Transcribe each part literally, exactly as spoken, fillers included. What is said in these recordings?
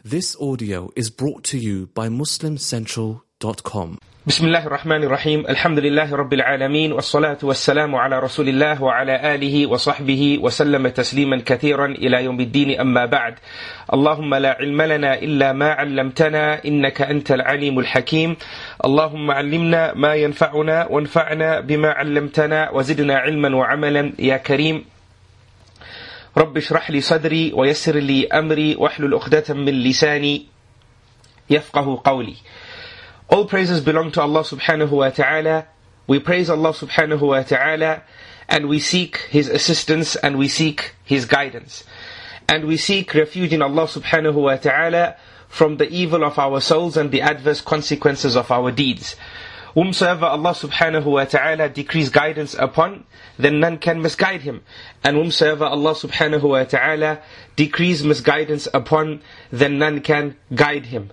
This audio is brought to you by muslim central dot com. Bismillahir Rahmanir Rahim. Alhamdulillahi Rabbil Alameen. Wassalatu wassalamu ala Rasulillah wa ala alihi wa sahbihi wa sallama tasliman kathiran ila yawmiddin amma ba'd. Allahumma la ilma lana illa ma 'allamtana innaka antal alimul hakim. Allahumma 'allimna ma yanfa'una wanfa'na bima 'allamtana wa zidna 'ilman wa 'amalan ya Kareem. رب اشرح لي صدري ويسر لي أمري واحلل عقدة من لساني يفقه قولي. All praises belong to Allah subhanahu wa ta'ala. We praise Allah subhanahu wa ta'ala and we seek His assistance and we seek His guidance. And we seek refuge in Allah subhanahu wa ta'ala from the evil of our souls and the adverse consequences of our deeds. Whomsoever Allah subhanahu wa ta'ala decrees guidance upon, then none can misguide him. And whomsoever Allah subhanahu wa ta'ala decrees misguidance upon, then none can guide him.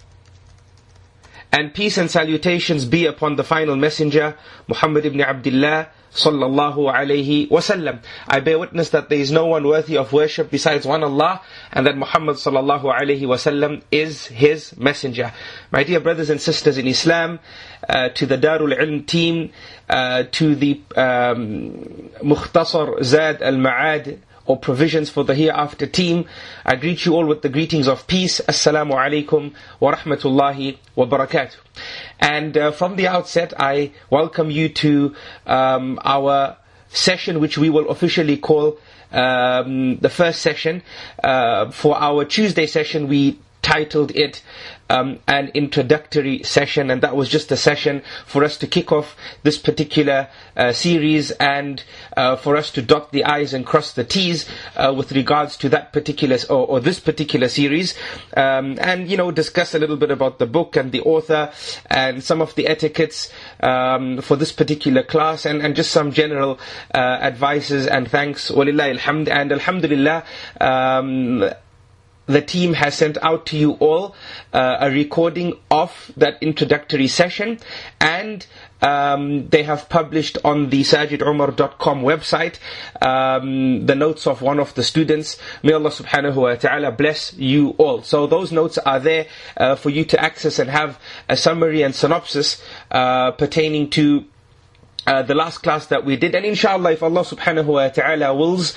And peace and salutations be upon the final messenger, Muhammad ibn Abdullah sallallahu alayhi wasallam. I bear witness that there is no one worthy of worship besides one Allah, and that Muhammad sallallahu alayhi wasallam is his messenger. My dear brothers and sisters in Islam, uh, to the Darul Ilm team, uh, to the um, Mukhtasar Zad al-Ma'ad, or provisions for the hereafter team, I greet you all with the greetings of peace. Assalamu alaikum wa rahmatullahi wa barakatuh. And uh, from the outset, I welcome you to um, our session, which we will officially call um, the first session. Uh, for our Tuesday session, we titled it um, an introductory session, and that was just a session for us to kick off this particular uh, series and uh, for us to dot the I's and cross the T's uh, with regards to that particular or, or this particular series, um, and you know discuss a little bit about the book and the author and some of the etiquettes um, for this particular class, and, and just some general uh, advices and thanks. Walillahi alhamd, and alhamdulillah. Um, The team has sent out to you all uh, a recording of that introductory session, and um, they have published on the sajid umar dot com website um, the notes of one of the students. May Allah subhanahu wa ta'ala bless you all. So those notes are there uh, for you to access and have a summary and synopsis uh, pertaining to Uh, the last class that we did. And inshallah, if Allah subhanahu wa ta'ala wills,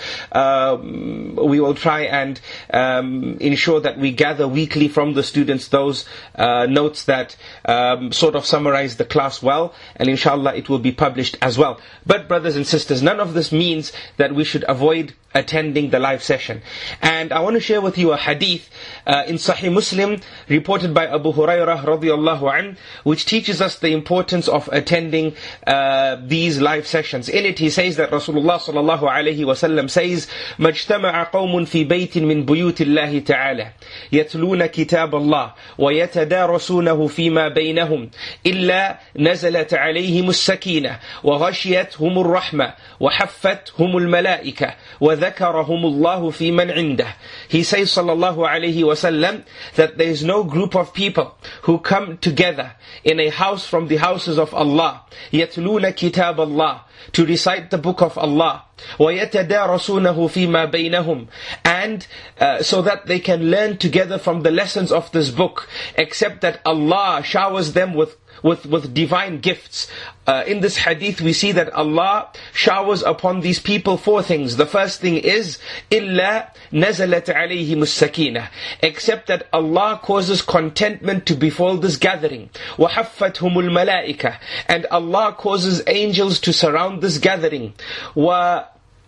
um, we will try and um, ensure that we gather weekly from the students those uh, notes that um, sort of summarize the class well, and inshallah it will be published as well. But brothers and sisters, none of this means that we should avoid attending the live session. And I want to share with you a hadith uh, in Sahih Muslim reported by Abu Hurairah radiyallahu anh, which teaches us the importance of attending uh, these live sessions. In it he says that Rasulullah sallallahu alayhi wa sallam says, مَجْتَمَعَ قَوْمٌ فِي بَيْتٍ مِّن بُيُوتِ اللَّهِ تَعَالَى يَتْلُونَ كِتَابَ اللَّهِ وَيَتَدَارَسُونَهُ فِي مَا بَيْنَهُمْ إِلَّا نَزَلَتْ عَلَيْهِمُ السَّكِينَةُ وَغَشِيَتْهُمُ الرَّحْمَةُ وَحَفَّتْهُمُ الْمَلَائِكَةُ وَذَكَرَهُمُ اللَّهُ فِي مَنْ عِنْدَهُ. He says sallallahu alayhi wa sallam that there is no group of people who come together in a house from the houses of Allah, يَتْلُونَ كِتَابَ اللَّهِ, to recite the book of Allah, وَيَتَدَارَسُونَهُ فِي مَا بَيْنَهُمْ, and uh, so that they can learn together from the lessons of this book, except that Allah showers them with With, with divine gifts. Uh, in this hadith we see that Allah showers upon these people four things. The first thing is إِلَّا نَزَلَتْ عَلَيْهِمُ السَّكِينَةِ, except that Allah causes contentment to befall this gathering. وَحَفَّتْهُمُ الْمَلَائِكَةِ, and Allah causes angels to surround this gathering. وَ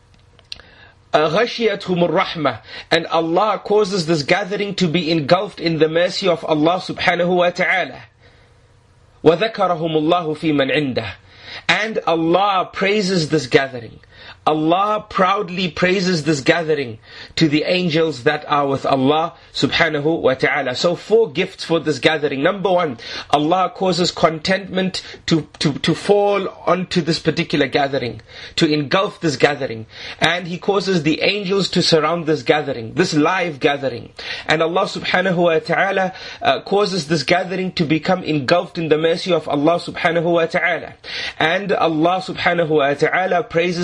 غَشِيَتْهُمُ الرَّحْمَةِ, and Allah causes this gathering to be engulfed in the mercy of Allah subhanahu wa ta'ala. وَذَكَرَهُمُ اللَّهُ فِي مَنْ عِنْدَهُ, and Allah praises this gathering. Allah proudly praises this gathering to the angels that are with Allah subhanahu wa ta'ala. So four gifts for this gathering. Number one, Allah causes contentment to, to, to fall onto this particular gathering, to engulf this gathering. And He causes the angels to surround this gathering, this live gathering. And Allah subhanahu wa ta'ala uh, causes this gathering to become engulfed in the mercy of Allah subhanahu wa ta'ala. And Allah subhanahu wa ta'ala praises this gathering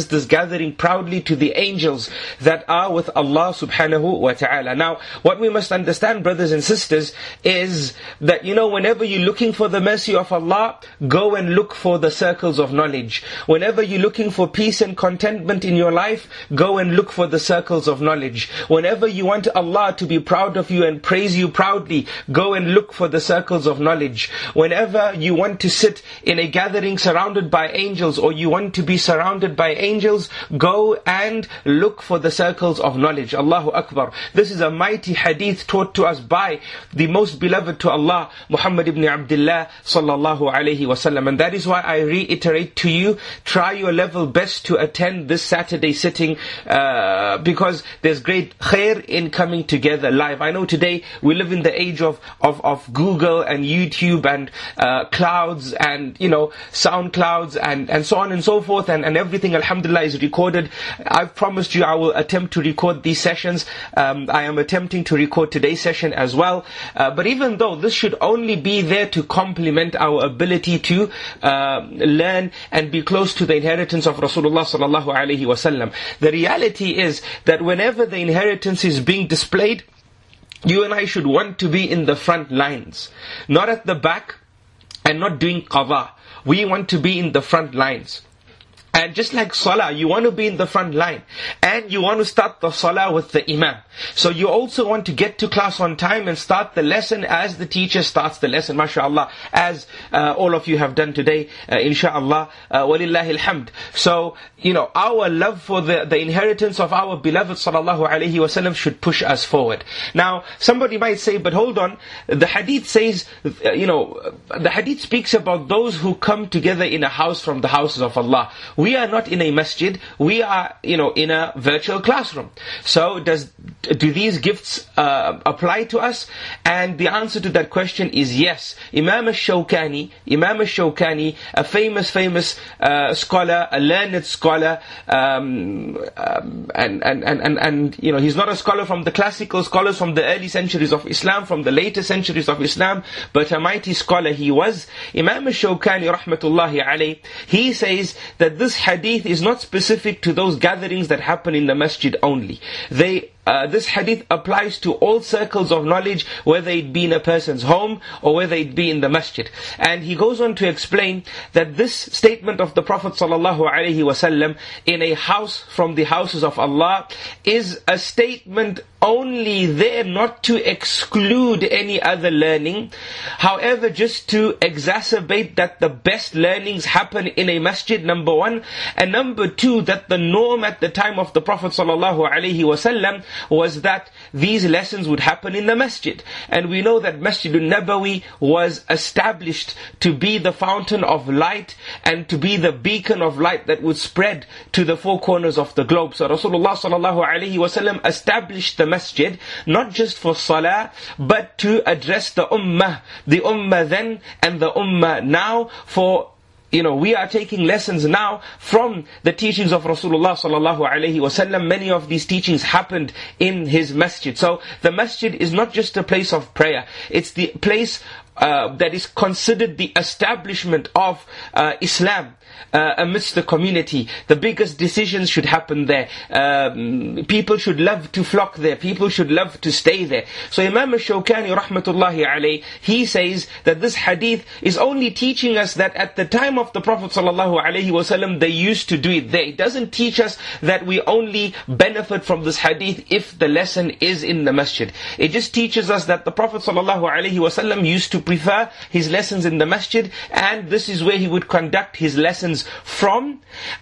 gathering proudly to the angels that are with Allah subhanahu wa ta'ala. Now, what we must understand, brothers and sisters, is that, you know, whenever you're looking for the mercy of Allah, go and look for the circles of knowledge. Whenever you're looking for peace and contentment in your life, go and look for the circles of knowledge. Whenever you want Allah to be proud of you and praise you proudly, go and look for the circles of knowledge. Whenever you want to sit in a gathering surrounded by angels, or you want to be surrounded by angels, go and look for the circles of knowledge. Allahu Akbar. This is a mighty hadith taught to us by the most beloved to Allah, Muhammad ibn Abdullah sallallahu alayhi wasallam. And that is why I reiterate to you, try your level best to attend this Saturday sitting, uh, because there's great khair in coming together live. I know today we live in the age of, of, of Google and YouTube and uh, clouds and, you know, sound clouds and, and so on and so forth, and, and everything, alhamdulillah, is recorded. I've promised you I will attempt to record these sessions. Um, I am attempting to record today's session as well. Uh, but even though this should only be there to complement our ability to uh, learn and be close to the inheritance of Rasulullah sallallahu alaihi wasallam, the reality is that whenever the inheritance is being displayed, you and I should want to be in the front lines, not at the back and not doing qadha. We want to be in the front lines. And just like salah, you want to be in the front line. And you want to start the salah with the imam. So you also want to get to class on time and start the lesson as the teacher starts the lesson, mashallah, as uh, all of you have done today, uh, inshallah, uh, walillahi alhamd. So, you know, our love for the, the inheritance of our beloved sallallahu alayhi wasallam should push us forward. Now, somebody might say, but hold on, the hadith says, uh, you know, the hadith speaks about those who come together in a house from the houses of Allah. We are not in a masjid, we are, you know, in a virtual classroom. So does do these gifts uh, apply to us? And the answer to that question is yes. Imam al-Shawkani, Imam al-Shawkani, a famous, famous uh, scholar, a learned scholar, um, um, and, and, and, and, and, you know, he's not a scholar from the classical scholars from the early centuries of Islam, from the later centuries of Islam, but a mighty scholar he was. Imam al-Shawkani, rahmatullahi alayh, he says that this hadith is not specific to those gatherings that happen in the masjid only. They Uh, this hadith applies to all circles of knowledge, whether it be in a person's home or whether it be in the masjid. And he goes on to explain that this statement of the Prophet sallallahu alaihi wasallam, in a house from the houses of Allah, is a statement only there not to exclude any other learning, however, just to exacerbate that the best learnings happen in a masjid, number one, and number two, that the norm at the time of the Prophet sallallahu alaihi wasallam was that these lessons would happen in the masjid. And we know that Masjid al-Nabawi was established to be the fountain of light and to be the beacon of light that would spread to the four corners of the globe. So Rasulullah sallallahu alaihi wasallam established the masjid not just for salah, but to address the ummah, the ummah then and the ummah now. For You know, we are taking lessons now from the teachings of Rasulullah sallallahu alaihi wasallam. Many of these teachings happened in his masjid. So the masjid is not just a place of prayer. It's the place uh, that is considered the establishment of uh, Islam. Uh, amidst the community. The biggest decisions should happen there. Um, people should love to flock there. People should love to stay there. So Imam al-Shawkani rahmatullahi alayh, he says that this hadith is only teaching us that at the time of the Prophet sallallahu alaihi wasallam, they used to do it there. It doesn't teach us that we only benefit from this hadith if the lesson is in the masjid. It just teaches us that the Prophet sallallahu alaihi wasallam used to prefer his lessons in the masjid, and this is where he would conduct his lessons from,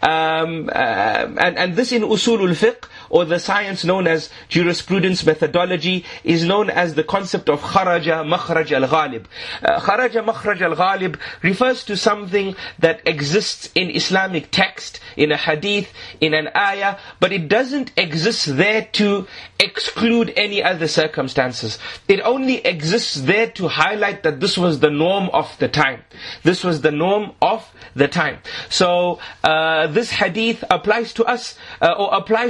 um, uh, and, and this in usulul fiqh, or the science known as jurisprudence methodology, is known as the concept of kharaja makhraj al-ghalib. Uh, kharaja makhraj al-ghalib refers to something that exists in Islamic text, in a hadith, in an ayah, but it doesn't exist there to exclude any other circumstances. It only exists there to highlight that this was the norm of the time. This was the norm of the time. So uh, this hadith applies to us, uh, or applies to those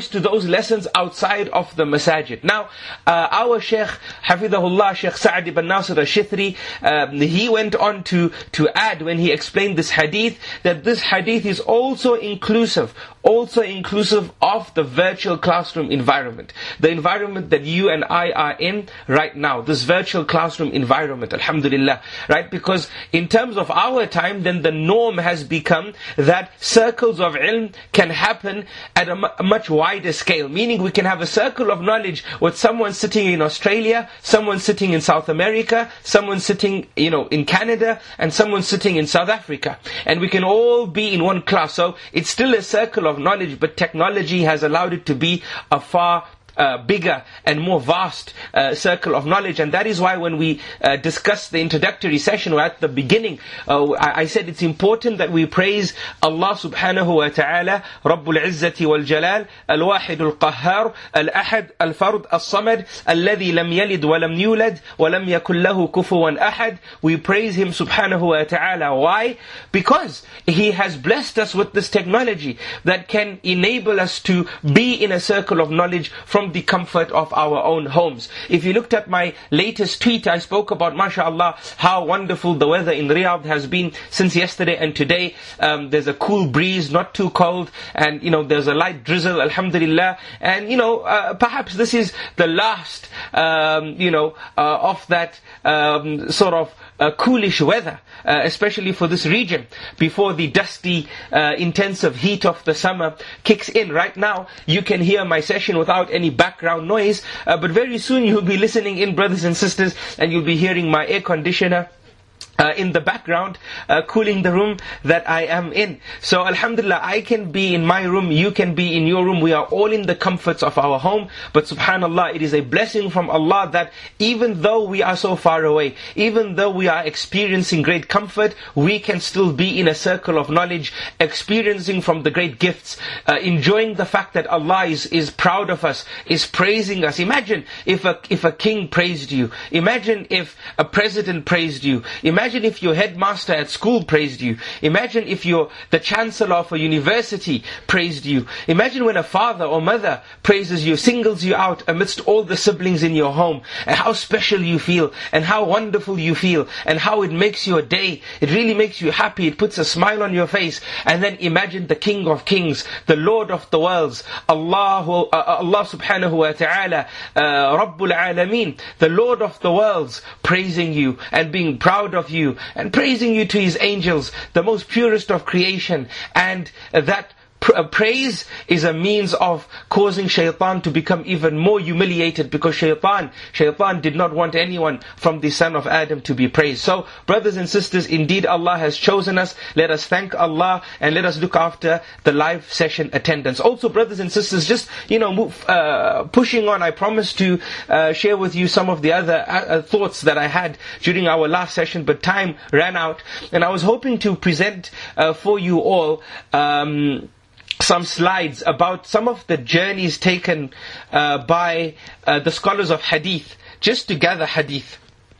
lessons outside of the masajid. Now, uh, our Shaykh, Hafidhahullah, Shaykh Sa'ad ibn Nasir al-Shithri, um, he went on to, to add when he explained this hadith, that this hadith is also inclusive, also inclusive of the virtual classroom environment. The environment that you and I are in right now, this virtual classroom environment, alhamdulillah, right? Because in terms of our time, then the norm has become that circles of ilm can happen at a, m- a much wider scale, meaning we can have a circle of knowledge with someone sitting in Australia, someone sitting in South America, someone sitting, you know, in Canada, and someone sitting in South Africa. And we can all be in one class. So it's still a circle of knowledge, but technology has allowed it to be a far Uh, bigger and more vast uh, circle of knowledge. And that is why when we uh, discussed the introductory session, or at the beginning, uh, I, I said it's important that we praise Allah subhanahu wa ta'ala, Rabbul Izzati wal Jalal, Al-Wahid al-Qahhar, Al-Ahad, Al-Fard, Al-Samad, Alladhi lam yalid wa lam yulad, wa lam yakul lahu kufuwan ahad. We praise Him subhanahu wa ta'ala. Why? Because He has blessed us with this technology that can enable us to be in a circle of knowledge from the comfort of our own homes. If you looked at my latest tweet, I spoke about, mashallah, how wonderful the weather in Riyadh has been since yesterday and today. Um, there's a cool breeze, not too cold, and you know, there's a light drizzle, alhamdulillah. And you know, uh, perhaps this is the last, um, you know, uh, of that um, sort of uh, coolish weather, uh, especially for this region, before the dusty, uh, intensive heat of the summer kicks in. Right now, you can hear my session without any background noise, uh, but very soon you'll be listening in, brothers and sisters, and you'll be hearing my air conditioner Uh, in the background, uh, cooling the room that I am in. So alhamdulillah, I can be in my room, you can be in your room, we are all in the comforts of our home. But subhanallah, it is a blessing from Allah that even though we are so far away, even though we are experiencing great comfort, we can still be in a circle of knowledge, experiencing from the great gifts, uh, enjoying the fact that Allah is, is proud of us, is praising us. Imagine if a, if a king praised you. Imagine if a president praised you. Imagine Imagine if your headmaster at school praised you. Imagine if your the chancellor of a university praised you. Imagine when a father or mother praises you, singles you out amidst all the siblings in your home, and how special you feel, and how wonderful you feel, and how it makes your day. It really makes you happy. It puts a smile on your face. And then imagine the King of Kings, the Lord of the worlds, Allah, uh, Allah subhanahu wa ta'ala, uh, Rabbul Alameen, the Lord of the worlds, praising you and being proud of you, and praising you to His angels, the most purest of creation. And that praise is a means of causing shaitan to become even more humiliated, because shaitan, shaitan did not want anyone from the son of Adam to be praised. So, brothers and sisters, indeed Allah has chosen us. Let us thank Allah and let us look after the live session attendance. Also, brothers and sisters, just, you know, move, uh, pushing on, I promised to uh, share with you some of the other uh, thoughts that I had during our last session, but time ran out, and I was hoping to present uh, for you all um, some slides about some of the journeys taken uh, by uh, the scholars of hadith, just to gather hadith.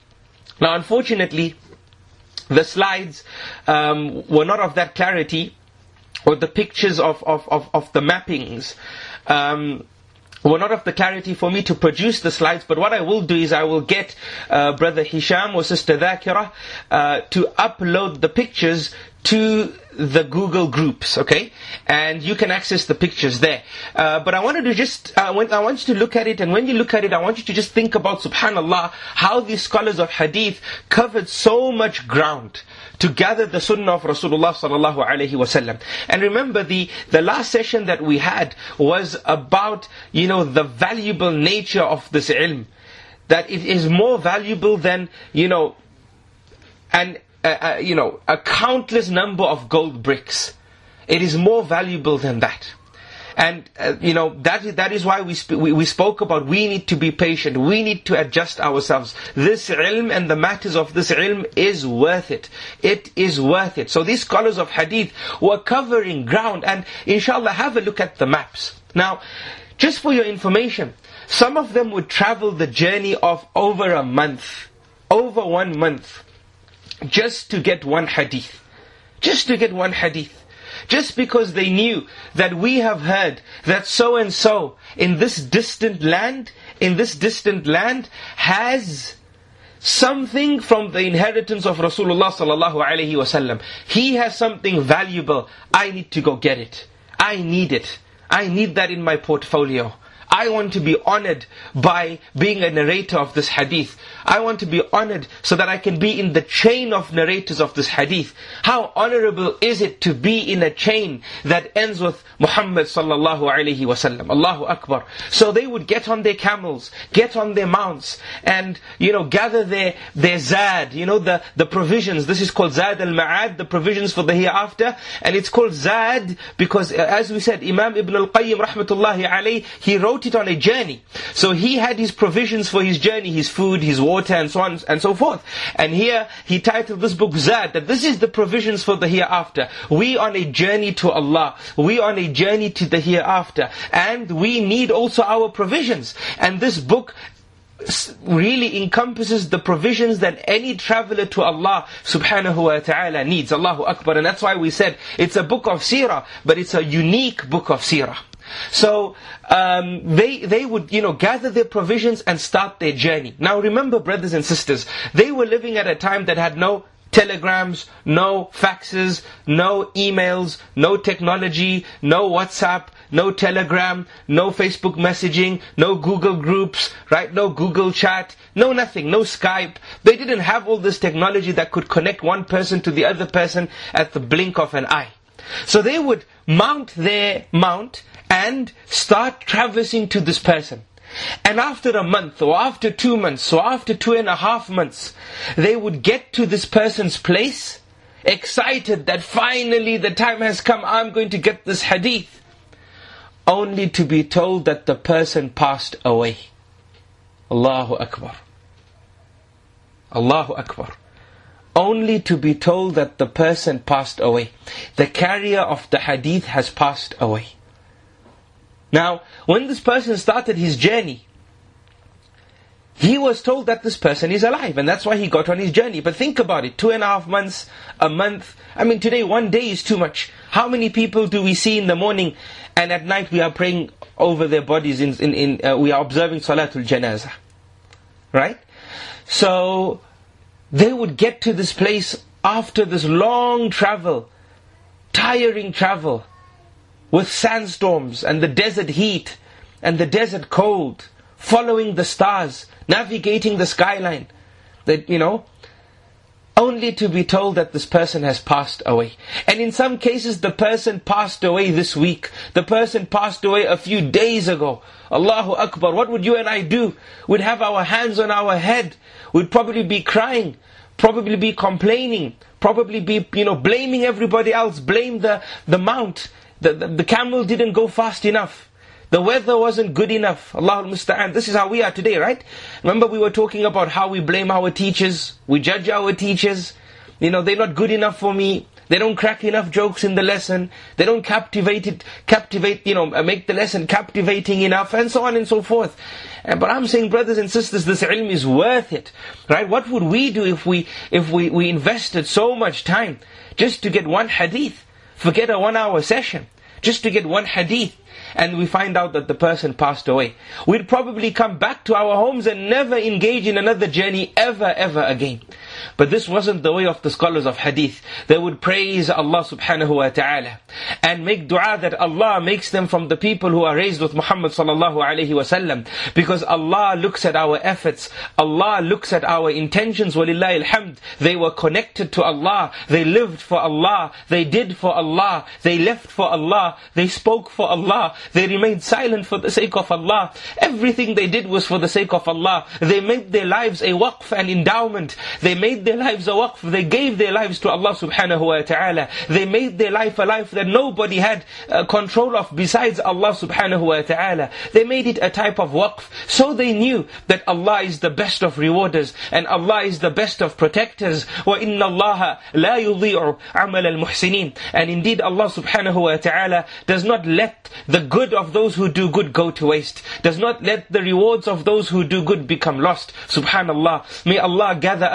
Now, unfortunately, the slides um, were not of that clarity, or the pictures of, of, of, of the mappings um, were not of the clarity for me to produce the slides. But what I will do is I will get uh, Brother Hisham or Sister Dhakira uh, to upload the pictures to the Google groups, okay? And you can access the pictures there. Uh, but I wanted to just, uh, when, I want you to look at it, and when you look at it, I want you to just think about, subhanallah, how these scholars of hadith covered so much ground to gather the sunnah of Rasulullah sallallahu alaihi wasallam. And remember, the, the last session that we had was about, you know, the valuable nature of this ilm. That it is more valuable than, you know, and Uh, uh, you know, a countless number of gold bricks. It is more valuable than that. And, uh, you know, that is, that is why we, sp- we we spoke about we need to be patient. We need to adjust ourselves. This ilm and the matters of this ilm is worth it. It is worth it. So these scholars of hadith were covering ground. And inshallah, have a look at the maps. Now, just for your information, some of them would travel the journey of over a month. Over one month. Just to get one hadith. Just to get one hadith. Just because they knew that we have heard that so and so in this distant land, in this distant land has something from the inheritance of Rasulullah sallallahu alaihi wasallam. He has something valuable. I need to go get it. I need it. I need that in my portfolio. I want to be honored by being a narrator of this hadith. I want to be honored so that I can be in the chain of narrators of this hadith. How honorable is it to be in a chain that ends with Muhammad sallallahu alayhi wasallam. Allahu Akbar. So they would get on their camels, get on their mounts, and, you know, gather their, their zad, you know, the, the provisions. This is called Zad al-Ma'ad, the provisions for the hereafter. And it's called Zad because, as we said, Imam Ibn al-Qayyim rahmatullahi alayhi, he wrote it on a journey. So he had his provisions for his journey, his food, his water, and so on and so forth. And here he titled this book Zad, that this is the provisions for the hereafter. We on a journey to Allah. We on a journey to the hereafter. And we need also our provisions. And this book really encompasses the provisions that any traveler to Allah subhanahu wa ta'ala needs. Allahu Akbar. And that's why we said it's a book of seerah, but it's a unique book of seerah. So um, they they would you know gather their provisions and start their journey. Now remember, brothers and sisters, they were living at a time that had no telegrams, no faxes, no emails, no technology, no WhatsApp, no Telegram, no Facebook messaging, no Google groups, right? No Google chat, no nothing, no Skype. They didn't have all this technology that could connect one person to the other person at the blink of an eye. So they would mount their mount and start traversing to this person. And after a month, or after two months, or after two and a half months, they would get to this person's place, excited that finally the time has come, I'm going to get this hadith, only to be told that the person passed away. Allahu Akbar. Allahu Akbar. Only to be told that the person passed away. The carrier of the hadith has passed away. Now, when this person started his journey, he was told that this person is alive, and that's why he got on his journey. But think about it, two and a half months, a month. I mean, today one day is too much. How many people do we see in the morning, and at night we are praying over their bodies, in, in, in uh, we are observing Salatul Janazah, right? So they would get to this place after this long travel, tiring travel, with sandstorms and the desert heat and the desert cold, following the stars, navigating the skyline, that, you know, only to be told that this person has passed away. And in some cases the person passed away this week. The person passed away a few days ago. Allahu Akbar. What would you and I do? We'd have our hands on our head. We'd probably be crying, probably be complaining, probably be, you know, blaming everybody else, blame the, the mount. The, the, the camel didn't go fast enough. The weather wasn't good enough. Allahul Musta'an. This is how we are today, right? Remember we were talking about how we blame our teachers. We judge our teachers. You know, they're not good enough for me. They don't crack enough jokes in the lesson. They don't captivate it, captivate, you know, make the lesson captivating enough, and so on and so forth. And, but I'm saying, brothers and sisters, this ilm is worth it, right? What would we do if we, if we, we invested so much time just to get one hadith? Forget a one hour session, just to get one hadith, and we find out that the person passed away. We'd probably come back to our homes and never engage in another journey ever, ever again. But this wasn't the way of the scholars of hadith. They would praise Allah subhanahu wa ta'ala and make dua that Allah makes them from the people who are raised with Muhammad sallallahu alayhi wa sallam. Because Allah looks at our efforts. Allah looks at our intentions. Walillahi alhamd. They were connected to Allah. They lived for Allah. They did for Allah. They left for Allah. They spoke for Allah. They remained silent for the sake of Allah. Everything they did was for the sake of Allah. They made their lives a waqf, an endowment. They made their lives a waqf. They gave their lives to Allah subhanahu wa ta'ala. They made their life a life that nobody had uh, control of besides Allah subhanahu wa ta'ala. They made it a type of waqf. So they knew that Allah is the best of rewarders and Allah is the best of protectors. وَإِنَّ اللَّهَ لَا يُضِيعُ عَمَلَ الْمُحْسِنِينَ. And indeed Allah subhanahu wa ta'ala does not let the good of those who do good go to waste. Does not let the rewards of those who do good become lost. Subhanallah. May Allah gather us with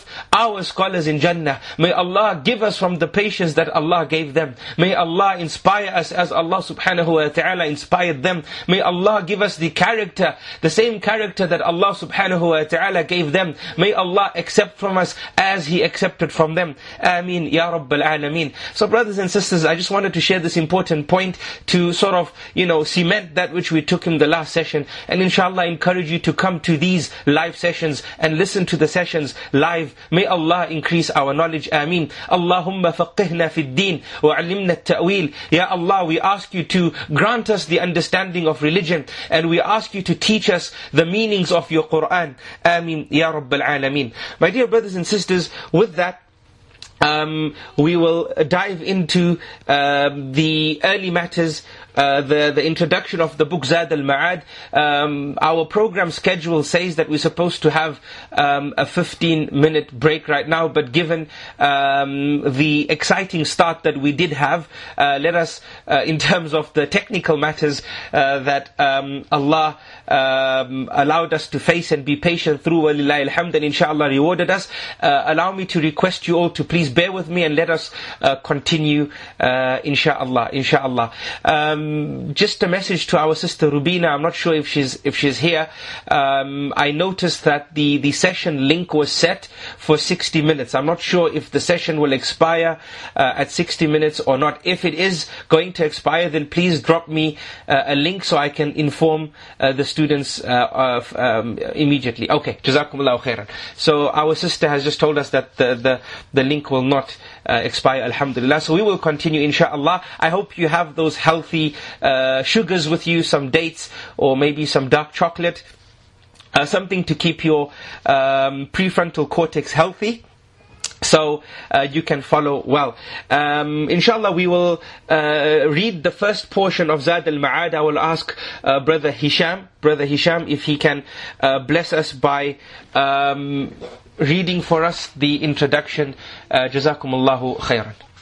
our scholars in Jannah. May Allah give us from the patience that Allah gave them. May Allah inspire us as Allah subhanahu wa ta'ala inspired them. May Allah give us the character, the same character that Allah subhanahu wa ta'ala gave them. May Allah accept from us as He accepted from them. Ameen Ya Rabbal Alameen. So brothers and sisters, I just wanted to share this important point to sort of, you know, cement that which we took in the last session. And inshallah encourage you to come to these live sessions and listen to the sessions live. May Allah increase our knowledge. Ameen. Allahumma faqihna fi ddin wa alimna at-ta'wil. Ya Allah, we ask you to grant us the understanding of religion, and we ask you to teach us the meanings of your Qur'an. Ameen Ya Rabbal Alameen. My dear brothers and sisters, with that, Um, we will dive into uh, the early matters, uh, the the introduction of the book Zad al-Ma'ad. Um, our program schedule says that we're supposed to have um, a fifteen minute break right now, but given um, the exciting start that we did have, uh, let us, uh, in terms of the technical matters uh, that um, Allah um, allowed us to face and be patient through, walillahi alhamd, and inshallah rewarded us, uh, allow me to request you all to please bear with me and let us uh, continue, uh, inshallah, inshallah. Um, just a message to our sister Rubina. I'm not sure if she's if she's here. Um, I noticed that the the session link was set for sixty minutes. I'm not sure if the session will expire uh, at sixty minutes or not. If it is going to expire, then please drop me uh, a link so I can inform uh, the students uh, of, um, immediately. Okay, Jazakumullahu khairan. So our sister has just told us that the the, the link will not uh, expire, alhamdulillah. So we will continue, inshallah. I hope you have those healthy uh, sugars with you, some dates or maybe some dark chocolate, uh, something to keep your um, prefrontal cortex healthy, so uh, you can follow well. Um, inshallah, we will uh, read the first portion of Zad al-Ma'ad. I will ask uh, Brother Hisham, Brother Hisham, if he can uh, bless us by um, reading for us the introduction. uh, Jazakumullahu khairan.